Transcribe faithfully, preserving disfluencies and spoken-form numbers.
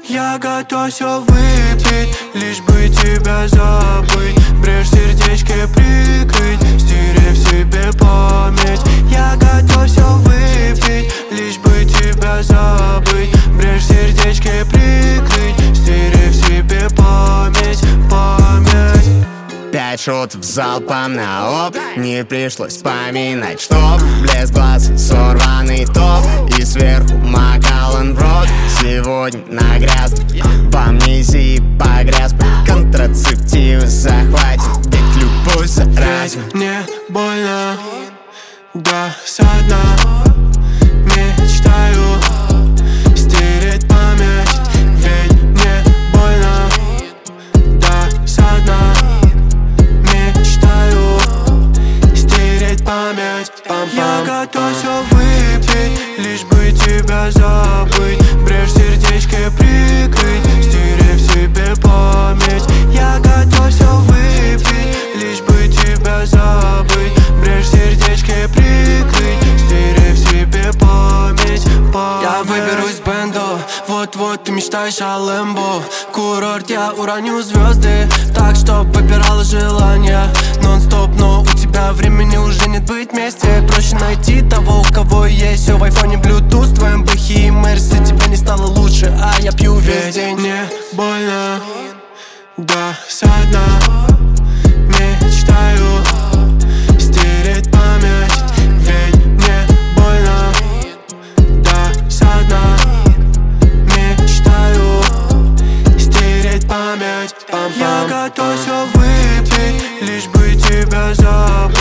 Я готов все выпить, лишь бы тебя забыть. Брешь в сердечке прикрыть, стерев себе память. Я готов все выпить, лишь бы тебя забыть. Брешь в сердечке прикрыть, стерев себе память, память. Пять шутов залпом на оп. Не пришлось поминать, что блеск глаз, сорванный топ и сверху макалан в рот. Сегодня нагряз в амнезии погряз. Контрацептивы захватит, ведь любовь заразна. Ведь мне больно до дна. Мечтаю стереть память. Ведь мне больно до дна. Мечтаю стереть память. Пам-пам. Я готов все выпить, лишь бы тебя забыть. Брешь в сердечке прикрыть, стерев себе память. Я готов все выпить, лишь бы тебя забыть. Брешь в сердечке прикрыть, стерев себе память, память. Я выберусь в бенду, вот-вот ты мечтаешь о Лэмбо. Курорт, я уроню звезды, так чтоб выбирала желание. Нон-стоп, но у тебя времени уже нет быть вместе. Проще найти того, у кого есть все в айфоне, блютуз. В твоем бэхе и Мерсе тебе не стало лучше, а я пью весь день. Мне больно до дна. Мечтаю стереть память. Ведь мне больно до дна. Мечтаю стереть память. Пам-пам. Я готов все выпить, лишь бы тебя забыть.